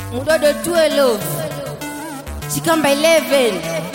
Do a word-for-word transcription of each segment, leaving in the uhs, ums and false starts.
Mudodo twelve, Chikamba eleven.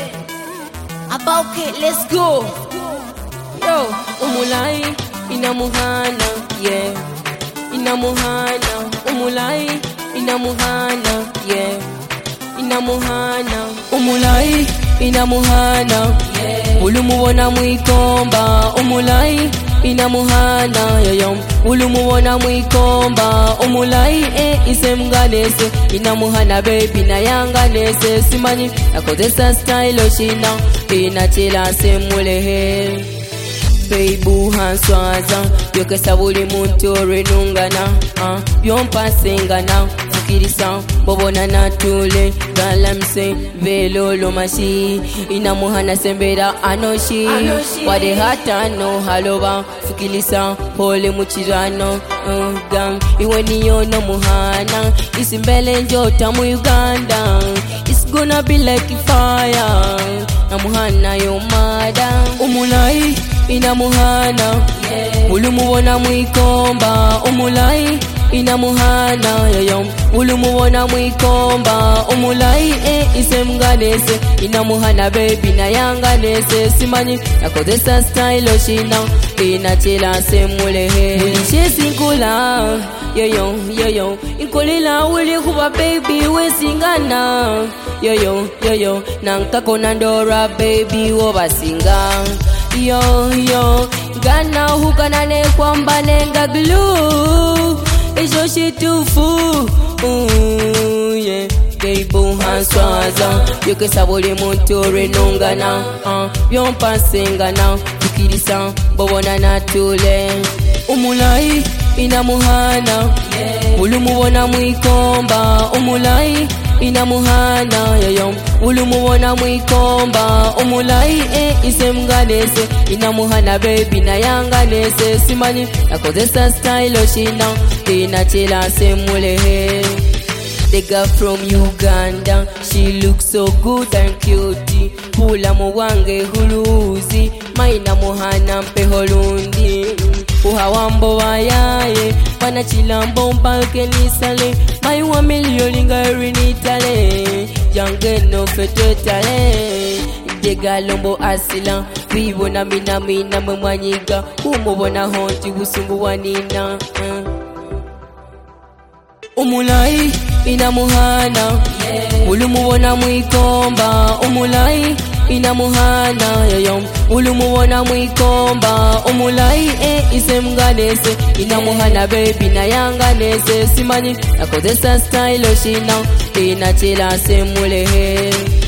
About okay, let's go. Yo, umulai inamuhana, yeah. Inamuhana, umulai inamuhana, yeah. Inamuhana, umulai inamuhana, yeah. Ulumuona mwikomba, umulai inamuhana, yoyo. Ulumuona mwikomba, umulai eh isemganese. Inamuhana baby na yanganese. Simani nakozesa style oshina, inachila semulehe. Baby hanswaza, yokesa buli muntu renungana, ah, byompasengana, fukirisa, bobona natule, galamse, velolo mashi, inamuhana sembera anoshi, wade hata no haloba, fukilisa, hole muchirano, uh, gang, iwe niyo no muhana, isimbele njota mu Uganda, it's gonna be like fire, namuhana yo mada, umulai, inamuhana, yeah. Ulumuona mwikomba, umulai inamuhana, yoyo. Ulumuona mwikomba, umulai eh isemganese. Inamuhana baby na yanganese. Simani nakozesa style oshina, inachila semulehe. Ulishe sinkula, yoyo, yoyo. Inkolila uli kuba baby we singana, yoyo, yoyo. Nankako nandora baby woba singa. Yo yo, gana hukanane kwamba nenga glue, ejo shitufu, uh, yeah. Keibu hanswaza, yokesa buli muntu renungana, uh, byompasengana, tukirisa, bobona natule. Umulai inamuhana, yeah. Ulumuona mwikomba, umulai inamuhana, yoyo. Ulumuona mwikomba, umulai eh isemganese. Inamuhana baby na yanganese. Simani nakozesa style oshina, inachila semulehe. The girl from Uganda, she looks so good and cute. Pula muwange huluzi, maina muhana mpe holundi. Uhawambo wayaye, wana chilambo mpake nisale. Maiwa milioni ngari nitale, jange no fetetale. Dega lombo asila, wibona mina mina mwanyiga. Umubona honti usungu wanina, uh. Umulai inamuhana, yeah. Ulumuona mwikomba, umulai inamuhana, yoyo. Ulumuona mwikomba, umulai eh isemganese. Inamuhana baby na yanganese. Simani nakozesa style oshina, inachila semulehe.